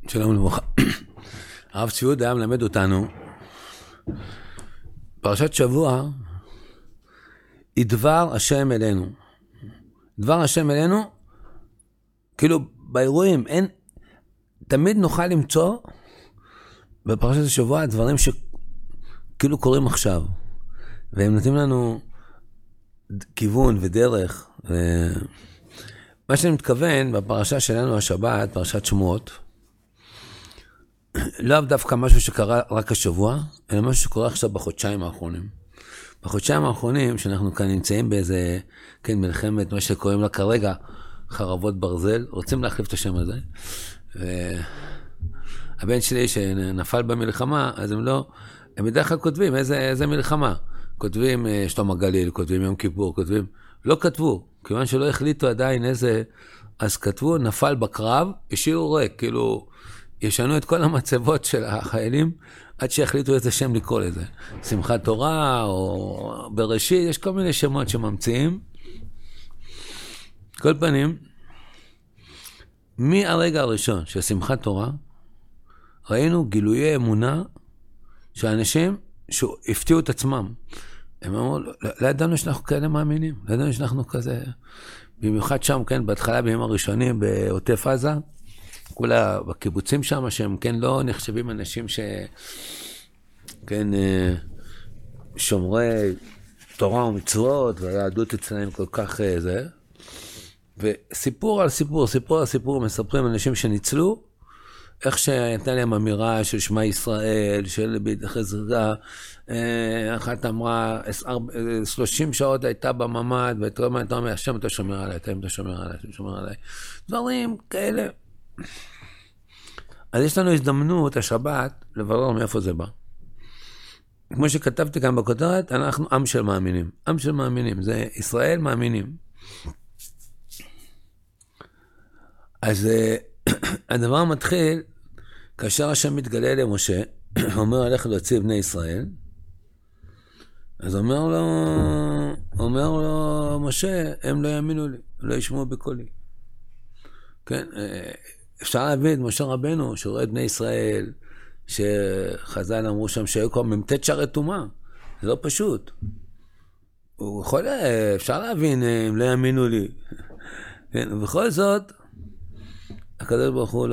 שלום לברכה. הרב ציוד היה מלמד אותנו, פרשת שבוע היא דבר השם אלינו. דבר השם אלינו, כאילו באירועים, תמיד נוכל למצוא בפרשת השבוע דברים שכאילו קורים עכשיו, והם נותנים לנו כיוון ודרך. מה שאני מתכוון בפרשה שלנו השבת, פרשת שמות, לא דווקא משהו שקרה רק השבוע, אלא משהו שקורה עכשיו בחודשיים האחרונים. בחודשיים האחרונים, שאנחנו כאן נמצאים באיזה, כן, מלחמת, מה שקוראים לה כרגע, חרבות ברזל, רוצים להחליף את השם הזה, והבן שלי שנפל במלחמה, אז הם בדרך כלל כותבים איזה מלחמה. כותבים שלום הגליל, כותבים יום כיפור, כותבים, לא כתבו, כיוון שלא החליטו עדיין איזה, אז כתבו, נפל בקרב, השאירו ריק, כאילו, ישנו את כל המצבות של החיילים, עד שהחליטו איזה שם לקרוא לזה. שמחת תורה, או בראשית, יש כל מיני שמות שממציאים. כל פנים, מהרגע הראשון של שמחת תורה, ראינו גילויי אמונה, שאנשים שהפתיעו את עצמם. הם אמרו, לא ידענו שאנחנו כאלה מאמינים, לא ידענו שאנחנו כזה, במיוחד שם, כן, בהתחלה בימים הראשונים, בעוטף עזה, כולה בקיבוצים שם, שהם כן לא נחשבים אנשים כן, שומרי תורה ומצוות, והיהדות אצלהם כל כך זה. וסיפור על סיפור, מספרים אנשים שניצלו, איך שהייתה להם אמירה של שמע ישראל, של בית חזקה, אחת אמרה, 30 שעות הייתה בממד, ואתה אומר, השם אתה שומר עליי, אתה שומר עליי. דברים כאלה. אז יש לנו הזדמנות, השבת, לברר מאיפה זה בא. כמו שכתבתי כאן בכותרת, אנחנו עם של מאמינים. עם של מאמינים, זה ישראל מאמינים. אז הדבר מתחיל, כאשר השם מתגלה למשה, אומר הלך להוציא בני ישראל, אז אומר לו משה, הם לא יאמינו לי, לא ישמעו בקולי. כן, אפשר להבין, משה רבנו, שרואה את בני ישראל, שחז"ל אמרו שם שהיו כבר ממתת שערי טומאה, זה לא פשוט. הוא יכול, אפשר להבין, הם לא יאמינו לי. כן, ובכל זאת, הקדוש ברוך הוא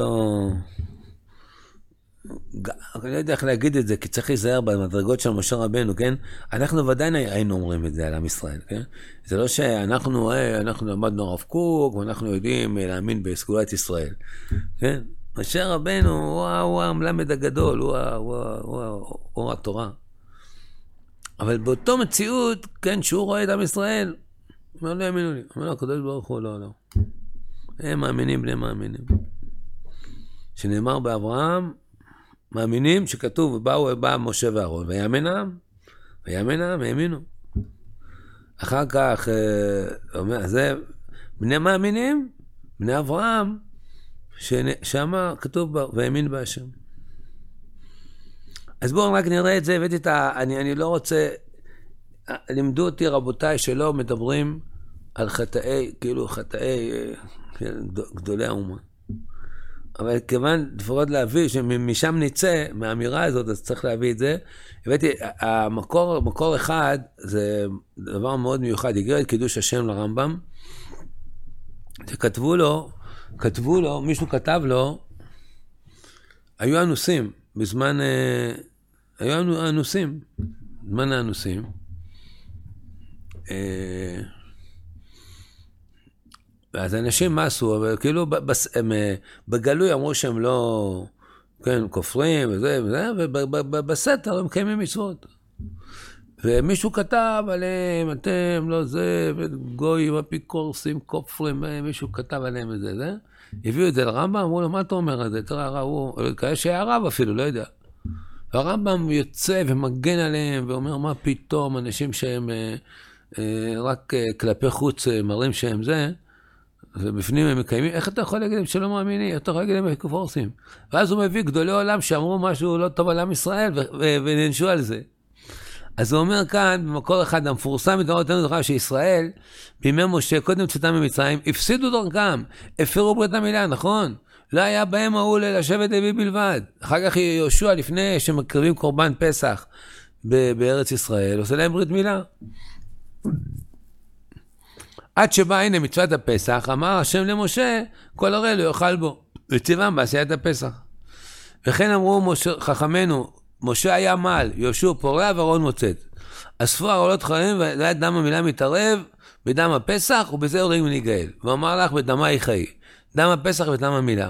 אני לא יודע איך להגיד את זה, כי צריך להיזהר במדרגות של משה רבנו, כן? אנחנו ודאי היינו אומרים את זה על עם ישראל, כן? זה לא שאנחנו למדנו הרב קוק, ואנחנו יודעים להאמין בסגולת ישראל, כן? משה רבנו הוא המלמד הגדול, הוא התורה. אבל באותו מציאות, כן, שהוא רואה את עם ישראל, הוא אומר, לא האמינו לי. אומר לו, הקדוש ברוך הוא, לא. הם מאמינים בני מאמינים. שנאמר באברהם, מאמינים שכתוב, ובא משה ואהרון, ויאמנם, האמינו. אחר כך, זה בני מאמינים, בני אברהם, שאמר, כתוב, והאמין בהשם. אז בואו רק נראה את זה, אני לא רוצה, לימדו אותי רבותיי שלא מדברים על חטאי גדולי האומה. אבל כיוון לפחות להביא שמשם נצא, מהאמירה הזאת, אז צריך להביא את זה. הבאתי, מקור אחד, זה דבר מאוד מיוחד, הגיע את קידוש השם לרמב"ם, שכתבו לו, מישהו כתב לו, היו אנוסים, בזמן האנוסים, אז אנשים מה עשו, אבל כאילו בגלוי אמרו שהם לא, כן, כופרים וזה, ובסתר הם קיימים מצוות. ומישהו כתב עליהם, אתם לא זה, וגויים, אפיקורסים, כופרים, מישהו כתב עליהם את זה. הביאו את זה לרמב"ם, אמרו לו, מה אתה אומר את זה? תראה, הרב הוא, כאלה שהיה רב אפילו, לא יודע. והרמב"ם יוצא ומגן עליהם, ואומר, מה פתאום, אנשים שהם רק כלפי חוץ מראים שהם זה, ובפנים הם מקיימים, איך אתה יכול להגיד להם שלא מאמינים? איך אתה יכול להגיד להם כופרסים? ואז הוא מביא גדולי עולם שאמרו משהו לא טוב על עם ישראל, ונענשו על זה. אז הוא אומר כאן, במקור אחד, המפורסם מדורותינו זכר שישראל, בימי משה, קודם צאתם ממצרים, הפסידו דרכם, הפרו ברית המילה, נכון? לא היה בהם ההוא לשבט לוי בלבד. אחר כך יהושע, לפני שמקריבים קורבן פסח בארץ ישראל, עושה להם ברית מילה. עד שבא, הנה מצוות הפסח, אמר השם למשה, כל הרי לא יאכל בו, וציוום בעשיית הפסח. וכן אמרו חכמינו, משה היה מעל, יהושע פורע ואהרון מוצאת. אספו ערלות חיים, והיה דם המילה מתערב בדם הפסח, ובזה יורדים ונגאל. ואמר לך, בדמה יחי. דם הפסח ודם המילה.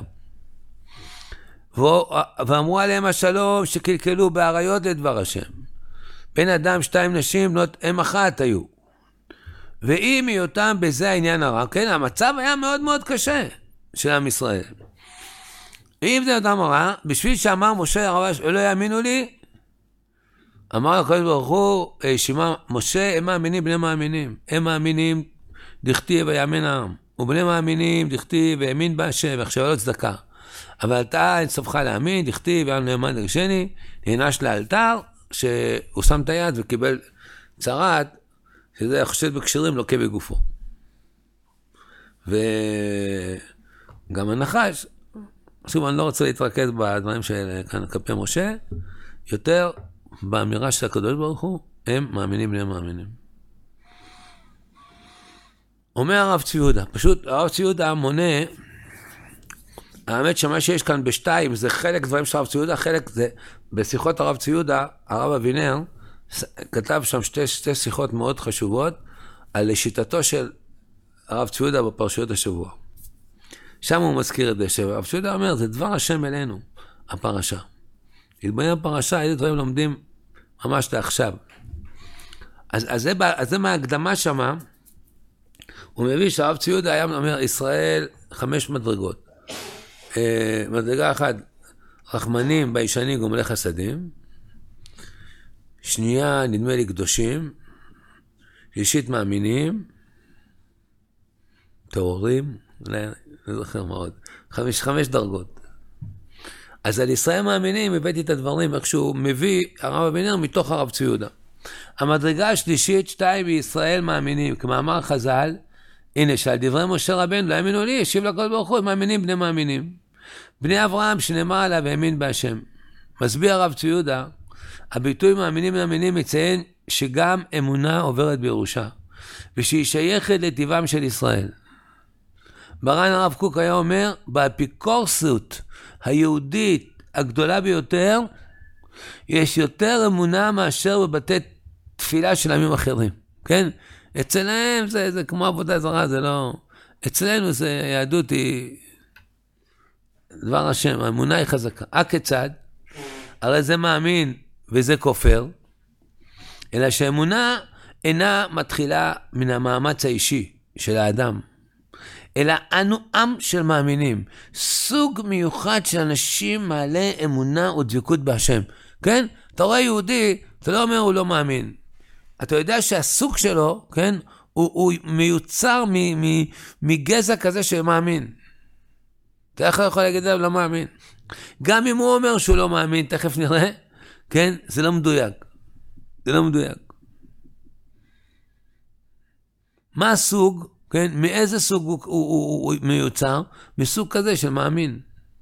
ואמרו עליהם השלום, שקלקלו בעריות לדבר השם. בין אדם 2 נשים, בנות אם אחת היו. ואם היותם בזה העניין הרע, כן, המצב היה מאוד מאוד קשה של עם ישראל. אם זה אותם הרע, בשביל שאמר משה הרבש, לא יאמינו לי, אמר הקדוש ברוך הוא, שמע משה, הם מאמינים בני מאמינים. הם מאמינים, דכתיב ויאמן העם. ובני מאמינים, דכתיב ויאמין בהשם, ויחשב לו צדקה. אבל אתה אין סופך להאמין, דכתיב ויאמין נאמן דרשני, נענש לאלתר, שהוא שם את היד וקיבל צרת, שזה חושד בקשרים לוקה בגופו. וגם הנחש, שוב, אני לא רוצה להתרכז בדברים של כאן כלפי משה, יותר באמירה של הקדוש ברוך הוא, הם מאמינים בני מאמינים. אומר הרב צבי יהודה, פשוט הרב צבי יהודה מונה, האמת שמה שיש כאן בשתיים, זה חלק דברים של הרב צבי יהודה, חלק זה, בשיחות הרב צבי יהודה, הרב אבינר, כתב שם שתי שיחות מאוד חשובות, על שיטתו של הרב צבי יהודה בפרשיות השבוע. שם הוא מזכיר את זה, שהרב צבי יהודה אומר, זה דבר השם אלינו, הפרשה. התבונן בפרשה, איזה דברים לומדים ממש לעכשיו. אז זה מההקדמה שמה, הוא מביא שהרב צבי יהודה היה אומר, ישראל 5 מדרגות. מדרגה אחת, רחמנים, ביישנים, גומלי חסדים. שנייה, נדמה לי קדושים. שלישית, מאמינים. טהורים. לא זוכר מאוד. 5 דרגות. אז על ישראל מאמינים, הבאתי את הדברים, איך שהוא מביא הרב אבינר מתוך הרב צבי יהודה. המדרגה השלישית, 2 בישראל מאמינים. כמאמר חז"ל, הנה, שעל דברי משה רבנו, לא האמינו לי, השיב לקדוש ברוך הוא, מאמינים בני מאמינים. בני אברהם שנאמר עליו, האמין בהשם. מסביר הרב צבי יהודה, הביטוי מאמינים מציין שגם אמונה עוברת בירושה, ושהיא שייכת לטבעם של ישראל. מרן הרב קוק היה אומר, באפיקורסות היהודית הגדולה ביותר, יש יותר אמונה מאשר בבתי תפילה של עמים אחרים. כן? אצלהם זה כמו עבודה זרה, זה לא... אצלנו זה יהדות היא... דבר השם, האמונה היא חזקה. הכיצד? הרי זה מאמין וזה כופר, אלא שהאמונה אינה מתחילה מן המאמץ האישי של האדם, אלא אנו עם של מאמינים, סוג מיוחד של אנשים מעלה אמונה ודבקות בהשם. כן? אתה רואה יהודי, אתה לא אומר הוא לא מאמין. אתה יודע שהסוג שלו, כן? הוא מיוצר מגזע כזה שמאמין. אתה יכול להגיד עליו לא מאמין. גם אם הוא אומר שהוא לא מאמין, תכף נראה, כן? זה לא מדויק. זה לא מדויק. מה הסוג, כן? מאיזה סוג הוא מיוצר? מסוג כזה של מאמין.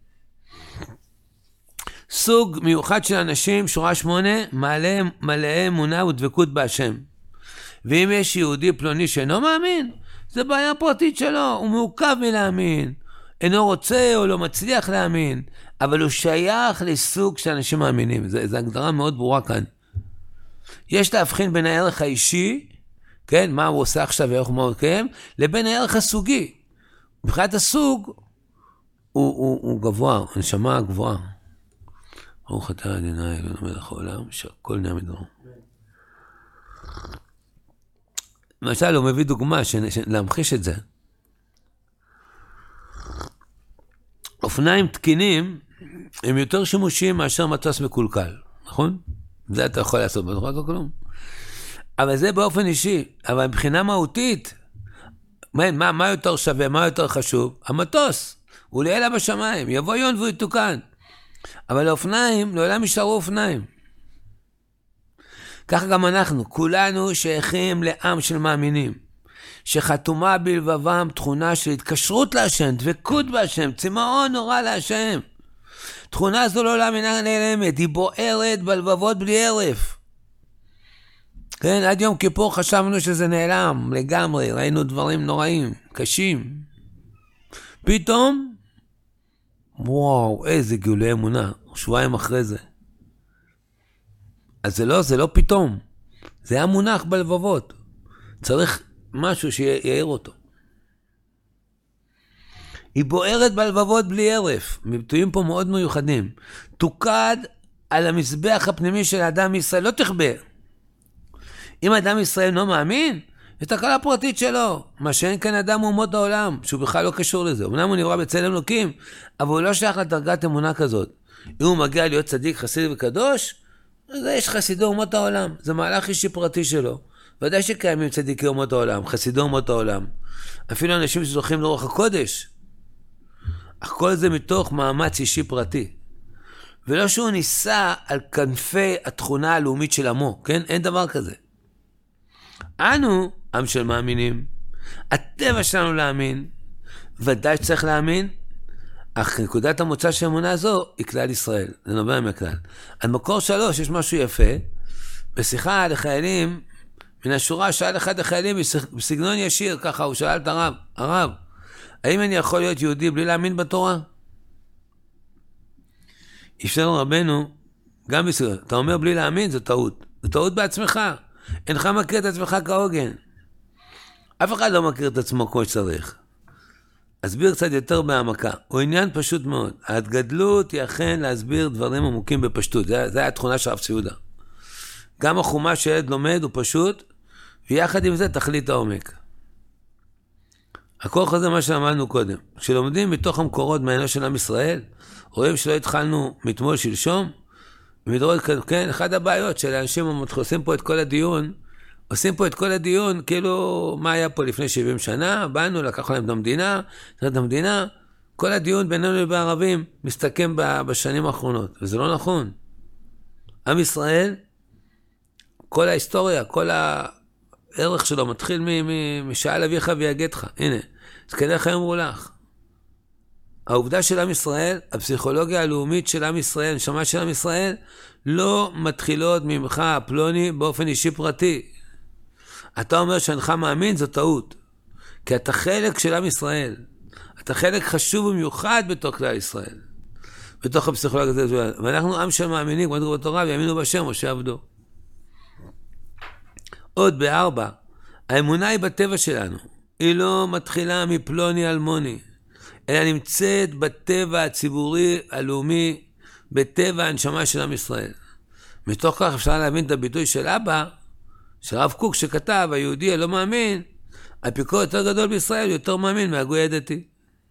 סוג מיוחד של אנשים, שורה 8, מלא אמונה ודבקות בהשם. ואם יש יהודי פלוני שאינו מאמין, זה בעיה פרטית שלו, הוא מעוכב מלהאמין. אינו רוצה או לא מצליח להאמין, אבל הוא שייך לסוג של אנשים מאמינים. זו הגדרה מאוד ברורה כאן. יש להבחין בין הערך האישי, כן, מה הוא עושה עכשיו ואיך הוא מורכב, לבין הערך הסוגי. מבחינת הסוג, הוא גבוה, הנשמה גבוהה. ברוך אתה ה' אלוהינו מלך העולם, שהכל נהיה מדברו. למשל, הוא מביא דוגמה להמחיש את זה. אופניים תקינים הם יותר שימושיים מאשר מטוס מקולקל, נכון? זה אתה יכול לעשות, לא יכול לעשות כלום. אבל זה באופן אישי, אבל מבחינה מהותית, מה יותר שווה, מה יותר חשוב? המטוס, הוא לעלה בשמיים, יבוא יום והוא יתוקן. אבל האופניים, לעולם יישארו אופניים. כך גם אנחנו, כולנו שייכים לעם של מאמינים, שחתומה בלבבם תכונה של התקשרות להשם, דבקות בהשם, צמאון נורא להשם. תכונה זו לעולם אינה נעלמת, היא בוערת בלבבות בלי הרף. כן, עד יום כיפור חשבנו שזה נעלם לגמרי, ראינו דברים נוראים, קשים. פתאום, וואו, איזה גאולי אמונה, שבועיים אחרי זה. אז זה לא פתאום, זה היה מונח בלבבות. צריך משהו שיעיר אותו. היא בוערת בלבבות בלי הרף, ביטויים פה מאוד מיוחדים. תוקד על המזבח הפנימי של האדם ישראל, לא תכבה. אם האדם ישראל לא מאמין, זה תקלה פרטית שלו. מה שאין כאן אדם מאומות העולם, שהוא בכלל לא קשור לזה. אמנם הוא נברא בצלם אלוקים, אבל הוא לא שייך לדרגת אמונה כזאת. אם הוא מגיע להיות צדיק, חסיד וקדוש, אז יש חסידו אומות העולם. זה מהלך אישי פרטי שלו. ודאי שקיימים צדיקי אומות העולם, חסידו אומות העולם. אפילו אנשים שזוכים לרוח הקודש. אך כל זה מתוך מאמץ אישי פרטי. ולא שהוא ניסה על כנפי התכונה הלאומית של עמו, כן? אין דבר כזה. אנו, עם של מאמינים, הטבע שלנו להאמין, ודאי שצריך להאמין, אך נקודת המוצא של האמונה הזו היא כלל ישראל, זה נובע מהכלל. על מקור 3 יש משהו יפה, בשיחה לחיילים, מן השורה שאל אחד החיילים בסגנון ישיר, ככה הוא שאל את הרב, האם אני יכול להיות יהודי בלי להאמין בתורה? יפשר רבנו, גם בסגנון, אתה אומר בלי להאמין, זו טעות. זו טעות בעצמך. אינך מכיר את עצמך כהוגן. אף אחד לא מכיר את עצמו כמו שצריך. אסביר קצת יותר בהעמקה. הוא עניין פשוט מאוד. ההתגדלות היא אכן להסביר דברים עמוקים בפשטות. זה היה התכונה של הרב ציודה. גם החומש שילד לומד הוא פשוט, ויחד עם זה תכלית העומק. הכל חוזר מה שאמרנו קודם. כשלומדים מתוך המקורות מעיינו של עם ישראל, רואים שלא התחלנו מתמול שלשום, ומדרות, כן, אחד הבעיות של האנשים עושים פה את כל הדיון, כאילו מה היה פה לפני 70 שנה, באנו, לקחנו להם את המדינה, כל הדיון בינינו ובערבים מסתכם בשנים האחרונות, וזה לא נכון. עם ישראל, כל ההיסטוריה, כל הערך שלו מתחיל משאל אביך ויגדך, הנה, אז כדאי חיים אמרו לך. העובדה של עם ישראל, הפסיכולוגיה הלאומית של עם ישראל, הנשמה של עם ישראל, לא מתחילות ממך, פלוני, באופן אישי פרטי. אתה אומר שאינך מאמין, זו טעות. כי אתה חלק של עם ישראל. אתה חלק חשוב ומיוחד בתוך כלל ישראל. בתוך הפסיכולוגיה הזאת. ואנחנו עם של מאמינים, כמו כתוב בתורה, ויאמינו בשם, או שעבדו. עוד 4, האמונה היא בטבע שלנו. היא לא מתחילה מפלוני אלמוני. אלא נמצאת בטבע הציבורי הלאומי, בטבע הנשמה של עם ישראל. מתוך כך אפשר להבין את הביטוי של אבא, של הרב קוק שכתב, היהודי הלא מאמין, הפיקור יותר גדול בישראל, יותר מאמין מהגוי הדתי.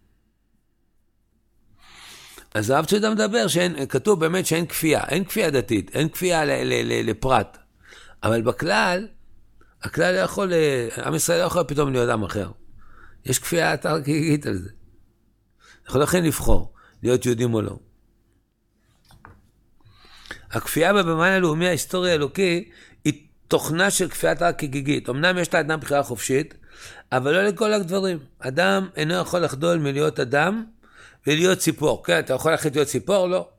אז הרב ציודה מדבר, כתוב באמת שאין כפייה, אין כפייה דתית, אין כפייה לפרט. אבל בכלל, הכלל לא יכול, עם ישראל לא יכול פתאום להיות עם אחר. יש כפייה תרקיקית על זה. אנחנו לא יכולים לבחור, להיות יהודים או לא. הכפייה בבמן הלאומי ההיסטורי האלוקי היא תוכנה של כפיית הגיגית. אמנם יש לאדם בחירה חופשית, אבל לא לכל הדברים. אדם אינו יכול לחדול מלהיות אדם ולהיות ציפור. כן, אתה יכול להחליט להיות ציפור? לא.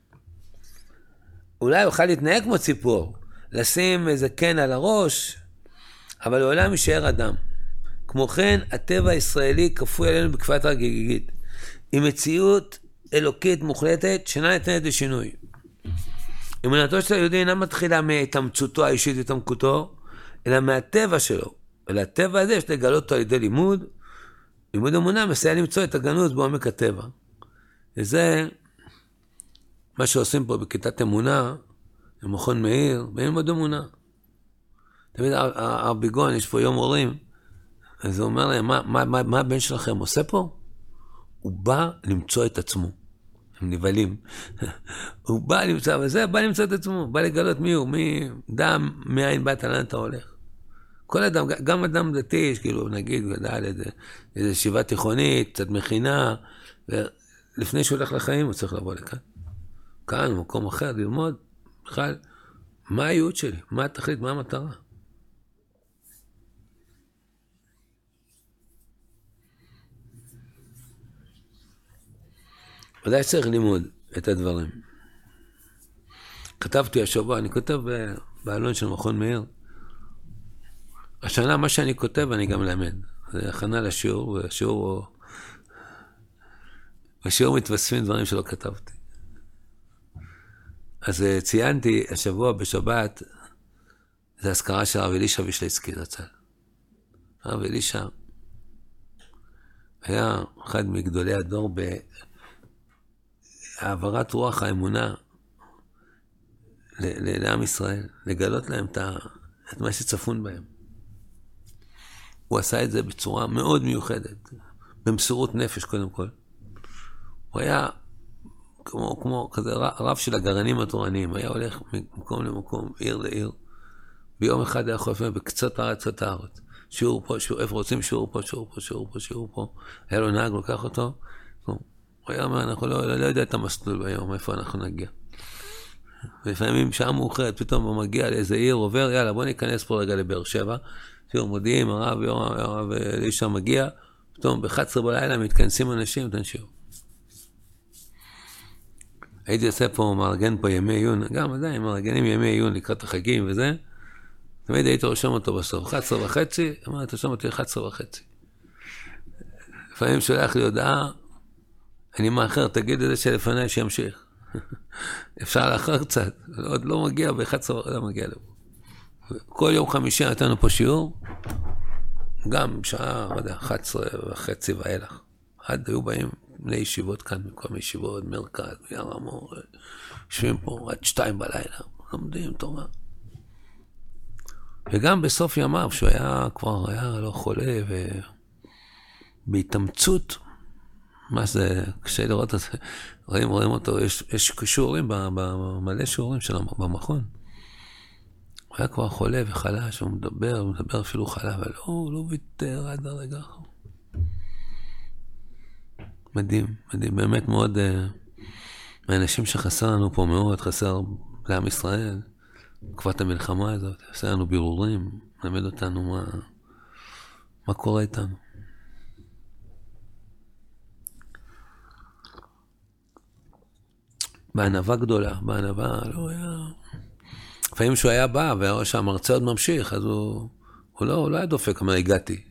אולי הוא יכול להתנהג כמו ציפור, לשים איזה קן על הראש, אבל לעולם יישאר אדם. כמו כן, הטבע הישראלי כפוי עלינו בכפיית הגיגית. היא מציאות אלוקית מוחלטת שאינה ניתנת לשינוי. אמונתו של היהודי אינה מתחילה מהתאמצותו האישית ותעמקותו, אלא מהטבע שלו. ולטבע הזה יש לגלות אותו על ידי לימוד. לימוד אמונה מסייע למצוא את הגנות בעומק הטבע. וזה מה שעושים פה בכיתת אמונה, במכון מאיר, בלמוד אמונה. תמיד הרב ביגון, יש פה יום הורים, אז הוא אומר להם, מה הבן שלכם עושה פה? הוא בא למצוא את עצמו. הם נבלים. הוא בא למצוא, וזה בא למצוא את עצמו. בא לגלות מי הוא, דם, מאין באת, לאן אתה הולך. כל אדם, גם אדם דתי, כאילו, נגיד, גדל איזה ישיבה תיכונית, קצת מכינה, ולפני שהוא הולך לחיים, הוא צריך לבוא לכאן. כאן, במקום אחר, ללמוד, בכלל, מה הייעוד שלי? מה התכלית? מה המטרה? ודאי צריך לימוד את הדברים. כתבתי השבוע, אני כותב בעלון של מכון מאיר. השנה מה שאני כותב אני גם למד. זה הכנה לשיעור, בשיעור מתווספים דברים שלא כתבתי. אז ציינתי השבוע בשבת, זה הזכרה של הרב אלישע וישליצקי זצ"ל. הרב אלישע היה אחד מגדולי הדור בהעברת רוח האמונה לעם ישראל, לגלות להם את מה שצפון בהם. הוא עשה את זה בצורה מאוד מיוחדת, במסירות נפש קודם כל. הוא היה כמו כזה רב של הגרעינים התורניים, היה הולך ממקום למקום, עיר לעיר. ביום אחד היה חופש בקצות הארץ, שיעור פה, איפה רוצים שיעור פה, שיעור פה. היה לו נהג, לוקח אותו. הוא היה אומר, אנחנו לא יודע את המסלול ביום, איפה אנחנו נגיע. ולפעמים שעה מאוחרת, פתאום הוא מגיע לאיזה עיר, עובר, יאללה, בוא ניכנס פה רגע לבאר שבע. שיעור מודיעים, הרב אלישע מגיע, פתאום ב-11 בלילה מתכנסים אנשים, נותן שיעור. הייתי עושה פה, מארגן פה ימי עיון, גם עדיין מארגנים ימי עיון לקראת החגים וזה, תמיד הייתי רושם אותו בסוף, 11:30, אמרתי, תרשום אותי 11:30. לפעמים שולח לי הודעה, אני מאחר, תגיד את זה שלפני שימשיך. אפשר לאחר קצת, עוד לא מגיע ב-11, לא מגיע לפה. כל יום חמישי נתנו פה שיעור, גם שעה, 11:30 ואילך. עד היו באים לישיבות כאן, מכל מישיבות, מרכז, מייר המור, יושבים פה עד 2 בלילה, לומדים תורה. וגם בסוף ימיו, שהוא כבר היה לא חולה, ובהתאמצות, מה זה, קשה לראות את זה, רואים אותו, יש שיעורים, מלא שיעורים שלנו במכון. הוא היה כבר חולה וחלש, הוא מדבר אפילו חלה, אבל לא ויתר עד הרגע האחרון. מדהים, באמת מאוד, מהאנשים שחסר לנו פה מאוד, חסר לעם ישראל, תקופת המלחמה הזאת, עושה לנו בירורים, למד אותנו מה קורה איתנו. בענווה גדולה, לא היה... לפעמים שהוא היה בא, והמרצה עוד ממשיך, אז הוא לא היה דופק, אומר, הגעתי.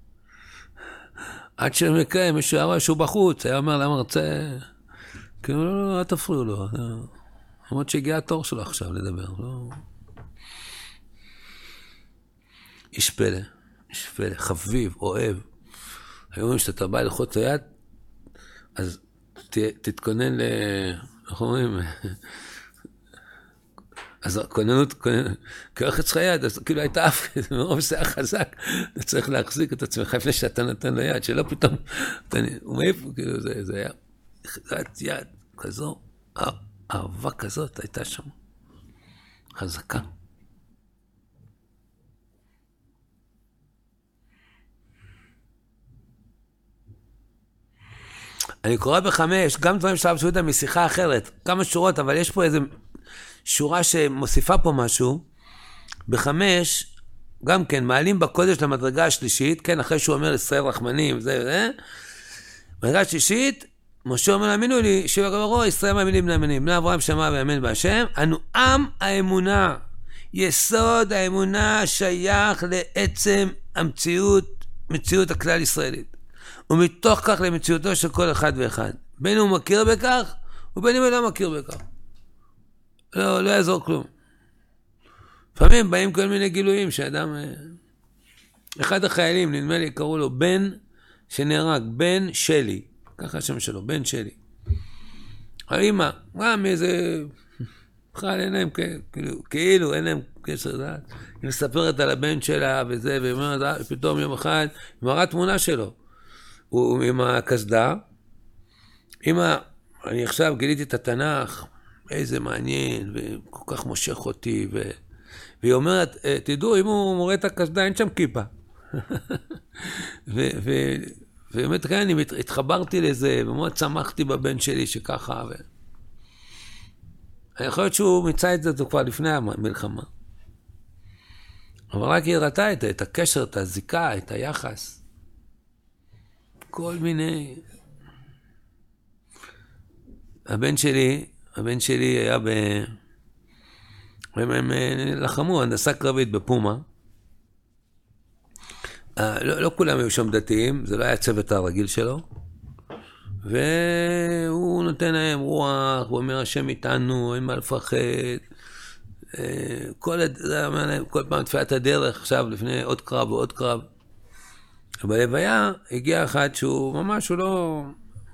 עד שמקרה, מישהו היה רואה שהוא בחוץ, היה אומר למרצה, כאילו, לא, אל תפריעו לו. למרות שהגיע התור שלו עכשיו לדבר, לא... איש פלא, חביב, אוהב. היום שאתה בא ללחוץ היד, אז תתכונן אנחנו אומרים, אז כוננות, כלחץ חיד, אז כאילו הייתה אף, מרוב שזה היה חזק, אתה צריך להחזיק את עצמך לפני שאתה נתן לו יד, שלא פתאום, הוא מאיפה, כאילו זה היה, חזרת יד כזו, אהבה כזאת הייתה שם, חזקה. אני קורא ב5, גם דברים של הרב יהודה משיחה אחרת, כמה שורות, אבל יש פה איזה שורה שמוסיפה פה משהו. ב5, גם כן, מעלים בקודש למדרגה השלישית, כן, אחרי שהוא אומר ישראל רחמנים, מדרגה השלישית, משה אומר, האמינו לי, שיהיה גברו, ישראל מאמינים לאמינים, בני אברהם שמע ואמן בהשם, אנו עם האמונה, יסוד האמונה שייך לעצם מציאות הכלל ישראלית. ומתוך כך למציאותו של כל אחד ואחד. בין הוא מכיר בכך, ובין הוא לא מכיר בכך. לא יעזור כלום. לפעמים באים כל מיני גילויים שאדם... אחד החיילים, נדמה לי, קראו לו בן שנהרג, בן שלי. ככה השם שלו, בן שלי. האמא, גם איזה... בכלל אין להם כאילו, אין להם קשר דעת. היא מספרת על הבן שלה וזה, ופתאום יום אחד, היא מראה תמונה שלו. הוא עם הכסדה, אני עכשיו גיליתי את התנ"ך, איזה מעניין, וכל כך מושך אותי, והיא אומרת, תדעו, אם הוא מורה את הכסדה, אין שם כיפה. ובאמת כאן אני התחברתי לזה, ומאוד שמחתי בבן שלי שככה, אני יכול להיות שהוא מצא את זה כבר לפני המלחמה. אבל רק היא ראתה את הקשר, את הזיקה, את היחס. כל מיני... הבן שלי היה הם לחמו, הנדסה קרבית בפומה. לא כולם היו שם דתיים, זה לא היה הצוות הרגיל שלו. והוא נותן להם רוח, הוא אומר השם איתנו, אין מה לפחד. כל פעם תפילת הדרך, עכשיו לפני עוד קרב ועוד קרב. בלוויה הגיע אחד שהוא ממש, הוא לא...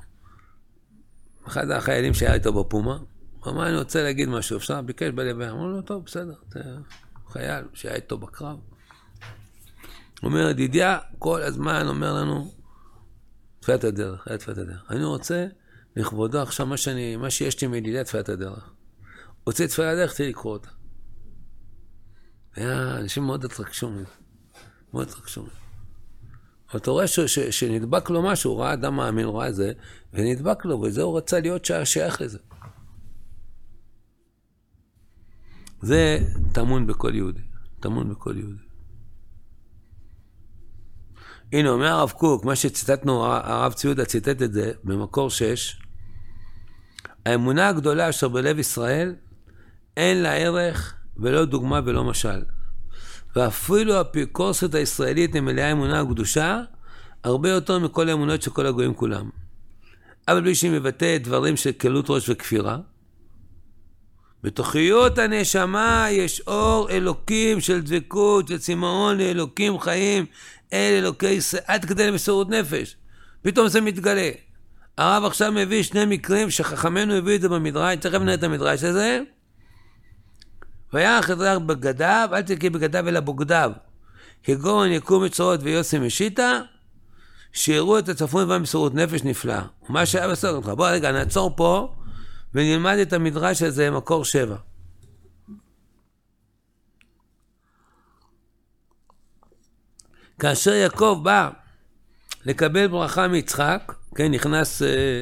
אחד החיילים שהיה איתו בפומה. הוא אמר, אני רוצה להגיד משהו, אפשר? ביקש בלוויה. אמרו לו, טוב, בסדר, זה חייל שהיה איתו בקרב. הוא אומר, ידידיה, כל הזמן אומר לנו, תפילת הדרך, היה תפילת הדרך. אני רוצה לכבודו עכשיו מה שיש לי מידידיה תפילת הדרך. הוציא תפילת הדרך, תהיה לקרוא אותה. אנשים מאוד התרגשו מזה. מאוד התרגשו מזה. אבל אתה רואה שנדבק לו משהו, הוא ראה אדם מאמין, הוא ראה זה, ונדבק לו, וזה הוא רצה להיות שייך לזה. זה טמון בכל יהודי. טמון בכל יהודי. הנה, אומר הרב קוק, מה שציטטנו, הרב ציודה ציטט את זה, במקור 6, האמונה הגדולה אשר בלב ישראל, אין לה ערך ולא דוגמה ולא משל. ואפילו האפיקורסות הישראלית היא מלאה אמונה הקדושה, הרבה יותר מכל האמונות של כל הגויים כולם. אבל בלי שהיא מבטא דברים של קלות ראש וכפירה, בתוכיות הנשמה יש אור אלוקים של דבקות, של צמאון לאלוקים חיים, אל אלוקי ישראל, עד כדי למסירות נפש. פתאום זה מתגלה. הרב עכשיו מביא שני מקרים שחכמנו הביא את זה במדרש, תכף נראה את המדרש הזה. והיה חזר בגדיו, אל תקי בגדיו אלא בוגדיו. כגון יקום מצרות ויוסי משיטה, שיראו את הצפון במסירות נפש נפלאה. ומה שהיה בסדר אותך. בוא רגע, נעצור פה, ונלמד את המדרש הזה, מקור 7. כאשר יעקב בא לקבל ברכה מיצחק, כן, נכנס,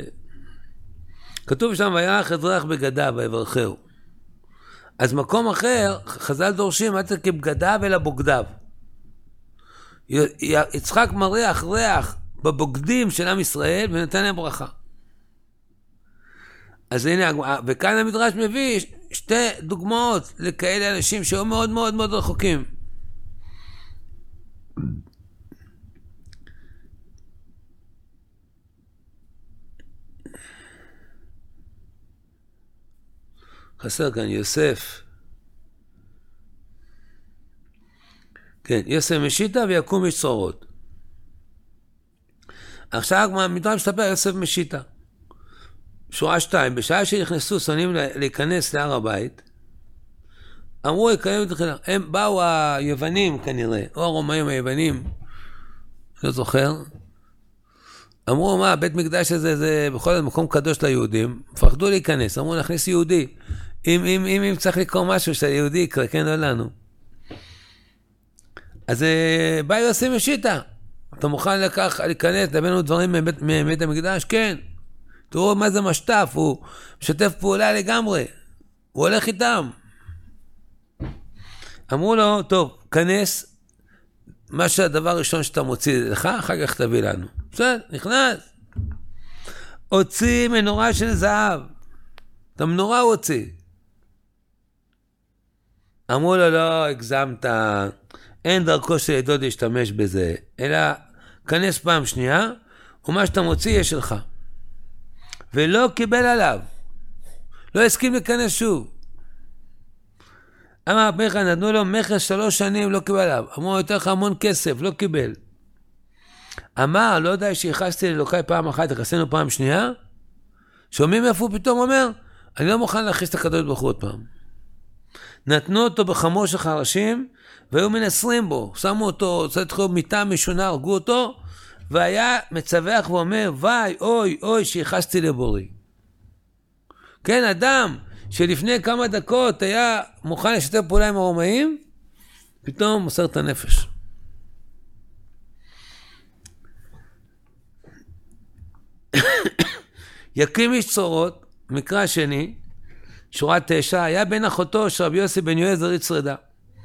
כתוב שם, וירח אזרח בגדיו, ויברכהו. אז מקום אחר, חז"ל דורשים, אל תקי בגדיו אלא בוגדיו. יצחק מריח ריח בבוגדים של עם ישראל, ונתן להם ברכה. אז הנה, וכאן המדרש מביא שתי דוגמאות לכאלה אנשים שהיו מאוד מאוד מאוד רחוקים. חסר כאן יוסף. כן, יוסף משיטה ויקום איש צרורות. עכשיו המדרש מספר יוסף משיטה. שורה 2, בשעה שנכנסו שונאים להיכנס להר הבית, אמרו יקיים את החינם. הם באו היוונים כנראה, או הרומאים היוונים, לא זוכר. אמרו, מה, בית מקדש הזה זה בכל זאת מקום קדוש ליהודים, פחדו להיכנס, אמרו, נכניס יהודי. אם צריך לקרוא משהו שהיהודי יקרא, כן, לא לנו. אז בא יוסף משיטה, אתה מוכן להיכנס, לבנו דברים מבית המקדש? כן. תראו מה זה משתף, הוא משתף פעולה לגמרי, הוא הולך איתם. אמרו לו, טוב, כנס, מה שהדבר הראשון שאתה מוציא לך, אחר כך תביא לנו. בסדר, נכנס. הוציא מנורה של זהב. את המנורה הוא הוציא. אמרו לו, לא, הגזמת, אין דרכו של ידוד להשתמש בזה, אלא כנס פעם שנייה, ומה שאתה מוציא יש שלך. ולא קיבל עליו. לא הסכים להיכנס שוב. אמר הפכה, נתנו לו מכס 3 שנים, לא קיבל עליו. אמרו, יותר לך המון כסף, לא קיבל. אמר, לא יודע שהכנסתי לאלוקי פעם אחת, הכנסנו פעם שנייה. שומעים איפה הוא פתאום אומר, אני לא מוכן להכניס את הקדוש ברוך הוא עוד פעם. נתנו אותו בחמור של חרשים, והיו מנסרים בו. שמו אותו, צריך מיטה משונה, הרגו אותו, והיה מצווח ואומר, וואי, אוי, אוי, שהכנסתי לבורי. כן, אדם שלפני כמה דקות היה מוכן לשתף פעולה עם הרומאים, פתאום מוסר את הנפש. יקים איש צרורות, מקרא שני, שורה 9, היה בן אחותו של רבי יוסי בן יועזר יצרדה.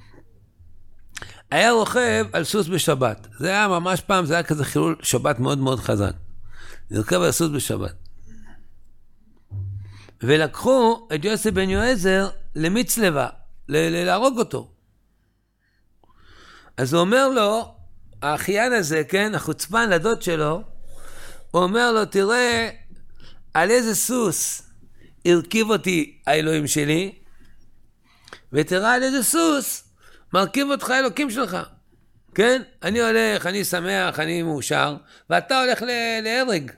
היה רוכב על סוס בשבת. זה היה ממש פעם, זה היה כזה חילול שבת מאוד מאוד חזק. זה רוכב על סוס בשבת. ולקחו את יוסי בן יועזר למצלבה, להרוג אותו. אז הוא אומר לו, האחיין הזה, כן, החוצפן לדוד שלו, הוא אומר לו, תראה, על איזה סוס הרכיב אותי האלוהים שלי, ותראה על איזה סוס מרכיב אותך האלוקים שלך. כן? אני הולך, אני שמח, אני מאושר, ואתה הולך להרג.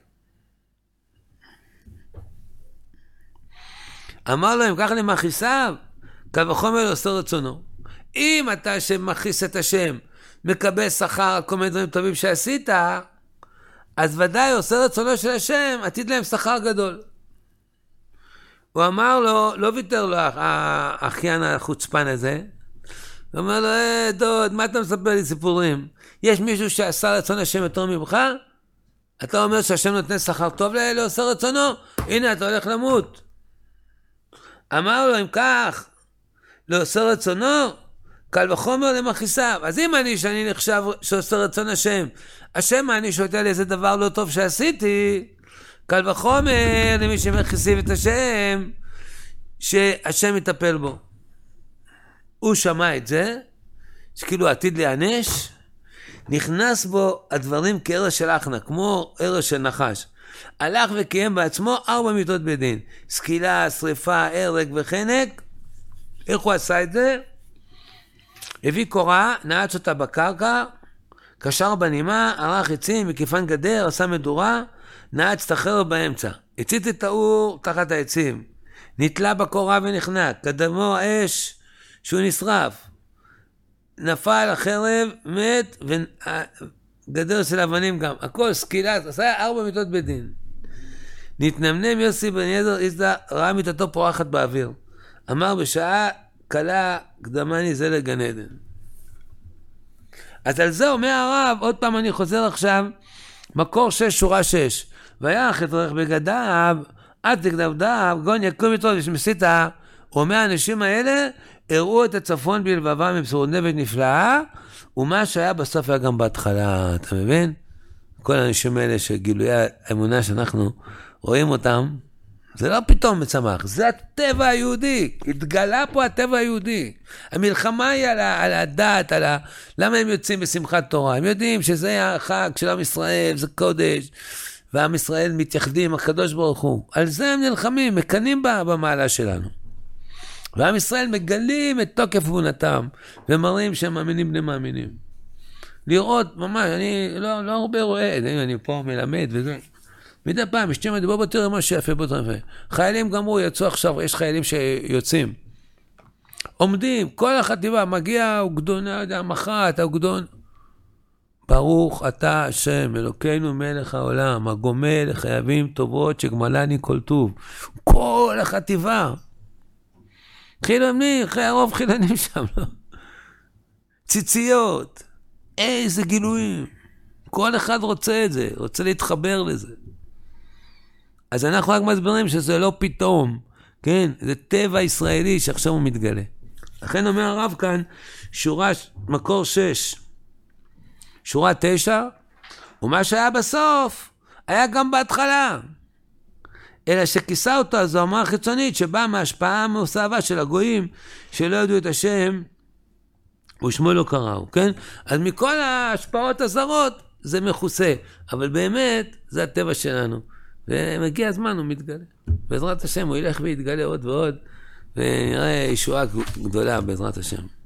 אמר לו, אם ככה למכיסיו, קל וחומר עושה רצונו. אם אתה שמכיס את השם, מקבל שכר על כל מיני דברים טובים שעשית, אז ודאי עושה רצונו של השם, עתיד להם שכר גדול. הוא אמר לו, לא ויתר לו האחיין החוצפן הזה, הוא אומר לו, דוד, מה אתה מספר לי סיפורים? יש מישהו שעשה רצון השם יותר ממך? אתה אומר שהשם נותן שכר טוב לעושה רצונו? הנה, אתה הולך למות. אמר לו, אם כך, לעושה רצונו, קל וחומר למכיסיו. אז אם שאני נחשב שעושה רצון השם, השם מעניש אותי על איזה דבר לא טוב שעשיתי, קל וחומר למי שמכיסים את השם, שהשם יטפל בו. הוא שמע את זה, שכאילו עתיד להיענש, נכנס בו הדברים כערש של אחנה, כמו ערש של נחש. הלך וקיים בעצמו 4 מיתות בדין, סקילה, שריפה, הרג וחנק. איך הוא עשה את זה? הביא קורה, נעץ אותה בקרקע, קשר בנימה, ערך עצים, מקיפן גדר, עשה מדורה, נעץ את החרב באמצע. הצית את האור תחת העצים, נתלה בקורה ונחנק, קדמו האש שהוא נשרף, נפל החרב, מת, וגדר של אבנים גם, הכל סקילה, עשה 4 מיתות בדין. נתנמנם יוסי בן יועזר איזדה, ראה מיתתו פורחת באוויר. אמר בשעה קלה קדמני זה לגן עדן. אז על זה אומר הרב, עוד פעם אני חוזר עכשיו, מקור 6 שורה 6. ויח את רך בגדיו, עד תגדבדיו, גון יקום איתו ושמסיתה. אומר האנשים האלה, הראו את הצפון בלבבם במסירות נפש נפלאה, ומה שהיה בסוף היה גם בהתחלה, אתה מבין? כל האנשים האלה שגילויי האמונה שאנחנו רואים אותם, זה לא פתאום מצמח, זה הטבע היהודי, התגלה פה הטבע היהודי. המלחמה היא על הדת, למה הם יוצאים בשמחת תורה? הם יודעים שזה החג של עם ישראל, זה קודש, ועם ישראל מתייחדים, הקדוש ברוך הוא. על זה הם נלחמים, מקנים במעלה שלנו. ועם ישראל מגלים את תוקף אמונתם, ומראים שהם מאמינים בני מאמינים. לראות, ממש, אני לא הרבה רואה, אני פה מלמד וזה. מדי פעם, אשתי מדבר בוא תראה מה שיפה, בוא תראה. חיילים גמרו, יצאו עכשיו, יש חיילים שיוצאים. עומדים, כל החטיבה, מגיע אוגדון, מח"ט, האוגדון. ברוך אתה השם, אלוקינו מלך העולם, הגומל לחייבים טובות שגמלני כל טוב. כל החטיבה. חילונים, הרוב חילונים שם, לא? ציציות. איזה גילויים. כל אחד רוצה את זה, רוצה להתחבר לזה. אז אנחנו רק מסבירים שזה לא פתאום, כן? זה טבע ישראלי שעכשיו הוא מתגלה. לכן אומר הרב כאן, מקור 6, שורה 9, ומה שהיה בסוף, היה גם בהתחלה. אלא שכיסה אותו הזוהמה החיצונית, שבאה מההשפעה המוסאבה של הגויים, שלא ידעו את השם, ושמו לא קראו, כן? אז מכל ההשפעות הזרות, זה מכוסה. אבל באמת, זה הטבע שלנו. ומגיע הזמן, הוא מתגלה. בעזרת השם, הוא ילך ויתגלה עוד ועוד, ונראה ישועה גדולה בעזרת השם.